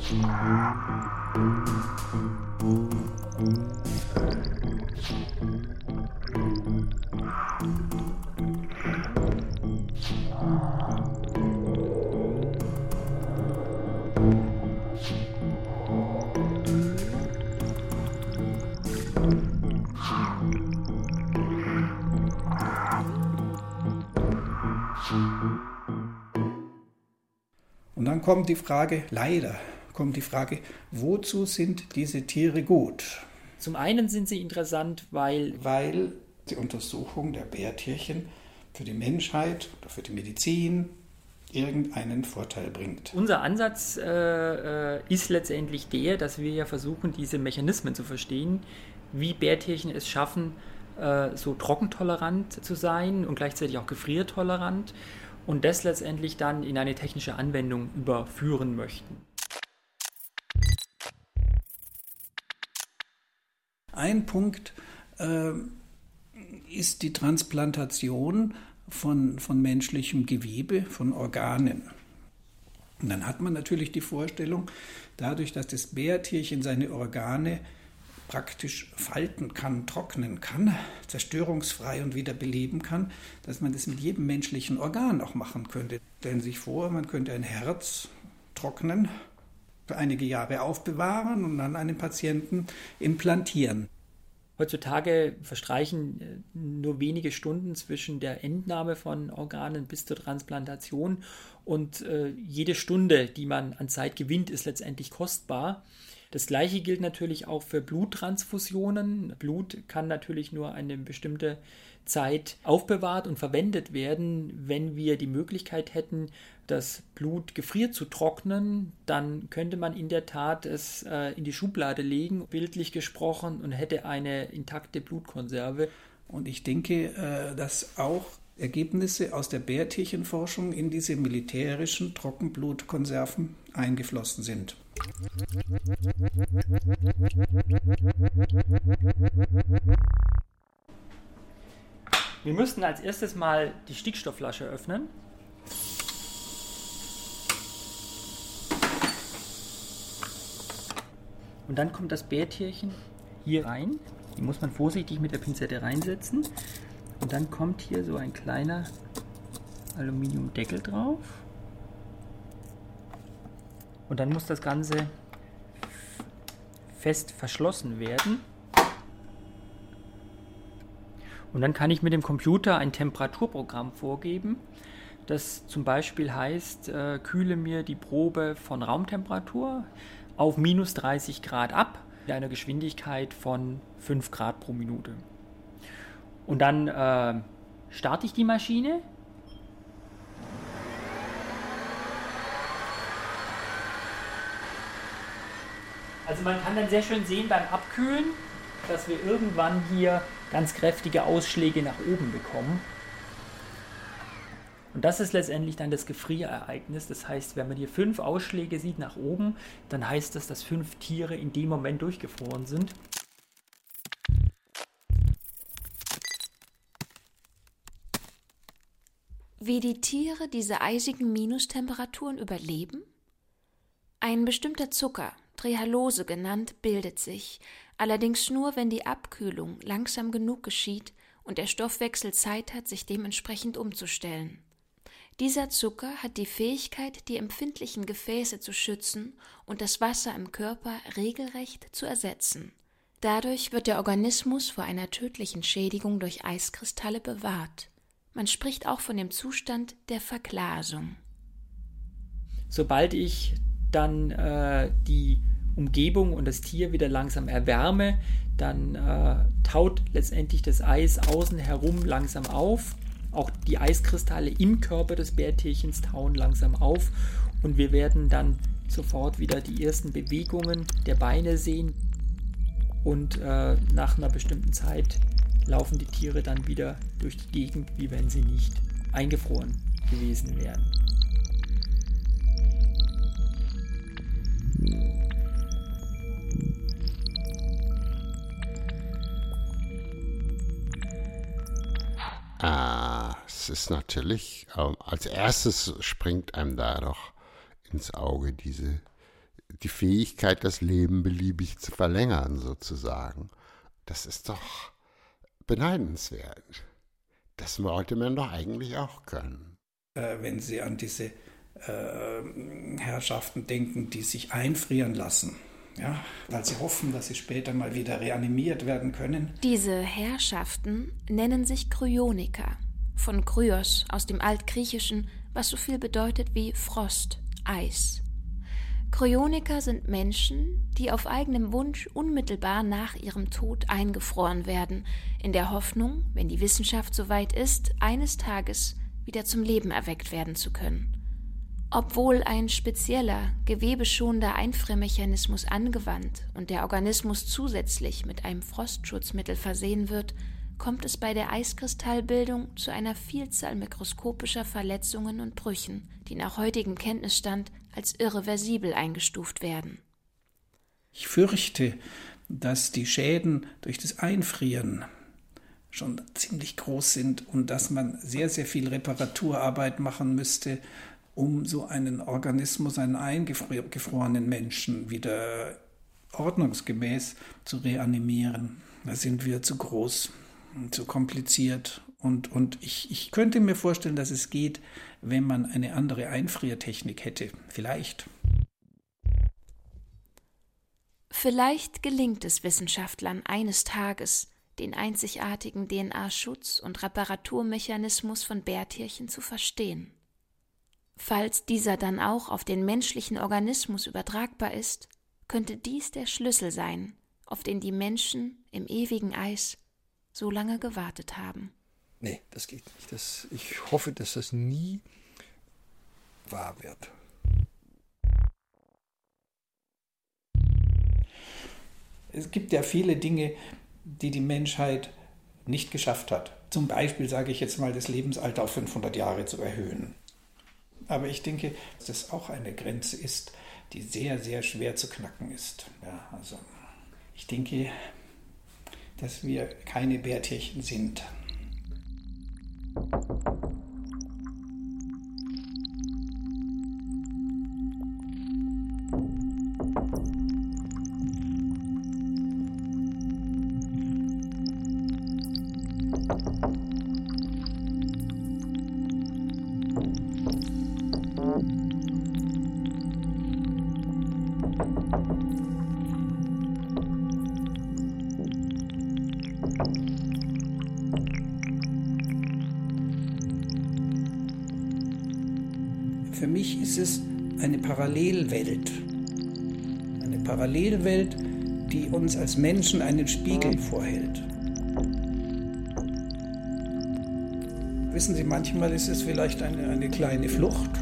Und dann kommt die Frage, leider kommt die Frage, wozu sind diese Tiere gut? Zum einen sind sie interessant, weil... Weil die Untersuchung der Bärtierchen für die Menschheit oder für die Medizin irgendeinen Vorteil bringt. Unser Ansatz äh, ist letztendlich der, dass wir ja versuchen, diese Mechanismen zu verstehen, wie Bärtierchen es schaffen, äh, so trockentolerant zu sein und gleichzeitig auch gefriertolerant und das letztendlich dann in eine technische Anwendung überführen möchten. Ein Punkt äh, ist die Transplantation von, von menschlichem Gewebe, von Organen. Und dann hat man natürlich die Vorstellung, dadurch, dass das Bärtierchen seine Organe praktisch falten kann, trocknen kann, zerstörungsfrei und wieder beleben kann, dass man das mit jedem menschlichen Organ auch machen könnte. Stellen Sie sich vor, man könnte ein Herz trocknen, für einige Jahre aufbewahren und dann einen Patienten implantieren. Heutzutage verstreichen nur wenige Stunden zwischen der Entnahme von Organen bis zur Transplantation und äh, jede Stunde, die man an Zeit gewinnt, ist letztendlich kostbar. Das Gleiche gilt natürlich auch für Bluttransfusionen. Blut kann natürlich nur eine bestimmte Zeit aufbewahrt und verwendet werden. Wenn wir die Möglichkeit hätten, das Blut gefriert zu trocknen, dann könnte man in der Tat es äh, in die Schublade legen, bildlich gesprochen, und hätte eine intakte Blutkonserve. Und ich denke, äh, dass auch Ergebnisse aus der Bärtierchenforschung in diese militärischen Trockenblutkonserven eingeflossen sind. Wir müssten als erstes mal die Stickstoffflasche öffnen. Und dann kommt das Bärtierchen hier rein. Die muss man vorsichtig mit der Pinzette reinsetzen. Und dann kommt hier so ein kleiner Aluminiumdeckel drauf. Und dann muss das Ganze fest verschlossen werden. Und dann kann ich mit dem Computer ein Temperaturprogramm vorgeben, das zum Beispiel heißt, äh, kühle mir die Probe von Raumtemperatur auf minus dreißig Grad ab, mit einer Geschwindigkeit von fünf Grad pro Minute. Und dann äh, starte ich die Maschine. Also man kann dann sehr schön sehen beim Abkühlen, dass wir irgendwann hier ganz kräftige Ausschläge nach oben bekommen. Und das ist letztendlich dann das Gefrierereignis. Das heißt, wenn man hier fünf Ausschläge sieht nach oben, dann heißt das, dass fünf Tiere in dem Moment durchgefroren sind. Wie die Tiere diese eisigen Minustemperaturen überleben? Ein bestimmter Zucker, Trehalose genannt, bildet sich, allerdings nur, wenn die Abkühlung langsam genug geschieht und der Stoffwechsel Zeit hat, sich dementsprechend umzustellen. Dieser Zucker hat die Fähigkeit, die empfindlichen Gefäße zu schützen und das Wasser im Körper regelrecht zu ersetzen. Dadurch wird der Organismus vor einer tödlichen Schädigung durch Eiskristalle bewahrt. Man spricht auch von dem Zustand der Verglasung. Sobald ich dann äh, die Umgebung und das Tier wieder langsam erwärme, dann äh, taut letztendlich das Eis außen herum langsam auf. Auch die Eiskristalle im Körper des Bärtierchens tauen langsam auf und wir werden dann sofort wieder die ersten Bewegungen der Beine sehen und äh, nach einer bestimmten Zeit laufen die Tiere dann wieder durch die Gegend, wie wenn sie nicht eingefroren gewesen wären. Ah, es ist natürlich, ähm, als erstes springt einem da doch ins Auge diese, die Fähigkeit, das Leben beliebig zu verlängern, sozusagen. Das ist doch beneidenswert. Das wollte man doch eigentlich auch können. Äh, wenn Sie an diese äh, Herrschaften denken, die sich einfrieren lassen, ja, weil sie hoffen, dass sie später mal wieder reanimiert werden können. Diese Herrschaften nennen sich Kryoniker, von Kryos aus dem Altgriechischen, was so viel bedeutet wie Frost, Eis. Kryoniker sind Menschen, die auf eigenem Wunsch unmittelbar nach ihrem Tod eingefroren werden, in der Hoffnung, wenn die Wissenschaft soweit ist, eines Tages wieder zum Leben erweckt werden zu können. Obwohl ein spezieller, gewebeschonender Einfriermechanismus angewandt und der Organismus zusätzlich mit einem Frostschutzmittel versehen wird, kommt es bei der Eiskristallbildung zu einer Vielzahl mikroskopischer Verletzungen und Brüchen, die nach heutigem Kenntnisstand als irreversibel eingestuft werden. Ich fürchte, dass die Schäden durch das Einfrieren schon ziemlich groß sind und dass man sehr, sehr viel Reparaturarbeit machen müsste, um so einen Organismus, einen eingefrorenen Menschen wieder ordnungsgemäß zu reanimieren. Da sind wir zu groß, zu kompliziert. Und, und ich, ich könnte mir vorstellen, dass es geht, wenn man eine andere Einfriertechnik hätte. Vielleicht. Vielleicht gelingt es Wissenschaftlern eines Tages, den einzigartigen D N A-Schutz- und Reparaturmechanismus von Bärtierchen zu verstehen. Falls dieser dann auch auf den menschlichen Organismus übertragbar ist, könnte dies der Schlüssel sein, auf den die Menschen im ewigen Eis so lange gewartet haben. Nee, das geht nicht. Das, ich hoffe, dass das nie wahr wird. Es gibt ja viele Dinge, die die Menschheit nicht geschafft hat. Zum Beispiel, sage ich jetzt mal, das Lebensalter auf fünfhundert Jahre zu erhöhen. Aber ich denke, dass das auch eine Grenze ist, die sehr, sehr schwer zu knacken ist. Ja, also ich denke, dass wir keine Bärtierchen sind. Für mich ist es eine Parallelwelt. Eine Parallelwelt, die uns als Menschen einen Spiegel vorhält. Wissen Sie, manchmal ist es vielleicht eine, eine kleine Flucht.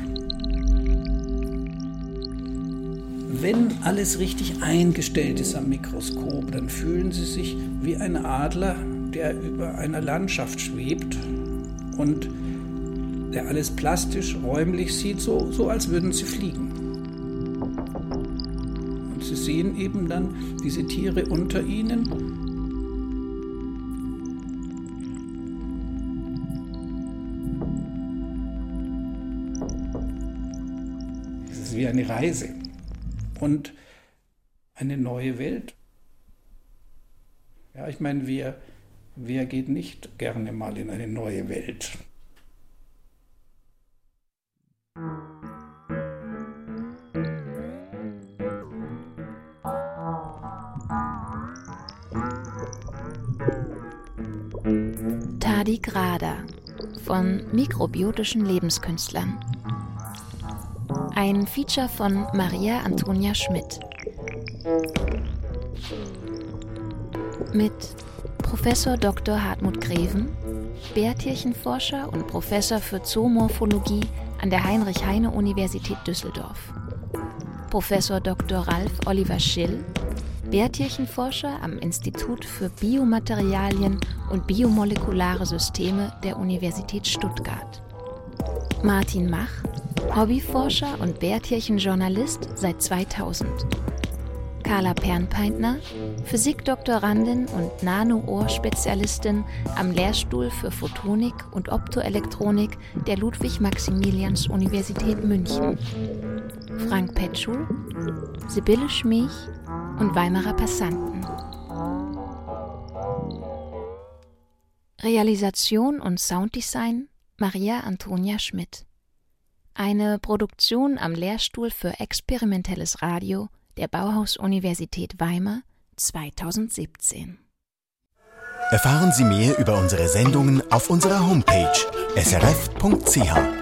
Wenn alles richtig eingestellt ist am Mikroskop, dann fühlen Sie sich wie ein Adler, der über einer Landschaft schwebt und der alles plastisch, räumlich sieht, so, so als würden sie fliegen. Und sie sehen eben dann diese Tiere unter ihnen. Es ist wie eine Reise und eine neue Welt. Ja, ich meine, wer, wer geht nicht gerne mal in eine neue Welt? Tardigrada von mikrobiotischen Lebenskünstlern. Ein Feature von Maria Antonia Schmidt. Mit Professor Doktor Hartmut Greven, Bärtierchenforscher und Professor für Zoomorphologie an der Heinrich-Heine-Universität Düsseldorf. Professor Doktor Ralf Oliver Schill, Bärtierchenforscher am Institut für Biomaterialien und biomolekulare Systeme der Universität Stuttgart. Martin Mach, Hobbyforscher und Bärtierchenjournalist seit zweitausend. Carla Pernpeintner, Physikdoktorandin und Nano-Ohr-Spezialistin am Lehrstuhl für Photonik und Optoelektronik der Ludwig-Maximilians-Universität München. Frank Petschul, Sibylle Schmich und Weimarer Passanten. Realisation und Sounddesign Maria Antonia Schmidt. Eine Produktion am Lehrstuhl für experimentelles Radio der Bauhaus-Universität Weimar zweitausendsiebzehn. Erfahren Sie mehr über unsere Sendungen auf unserer Homepage s r f punkt c h.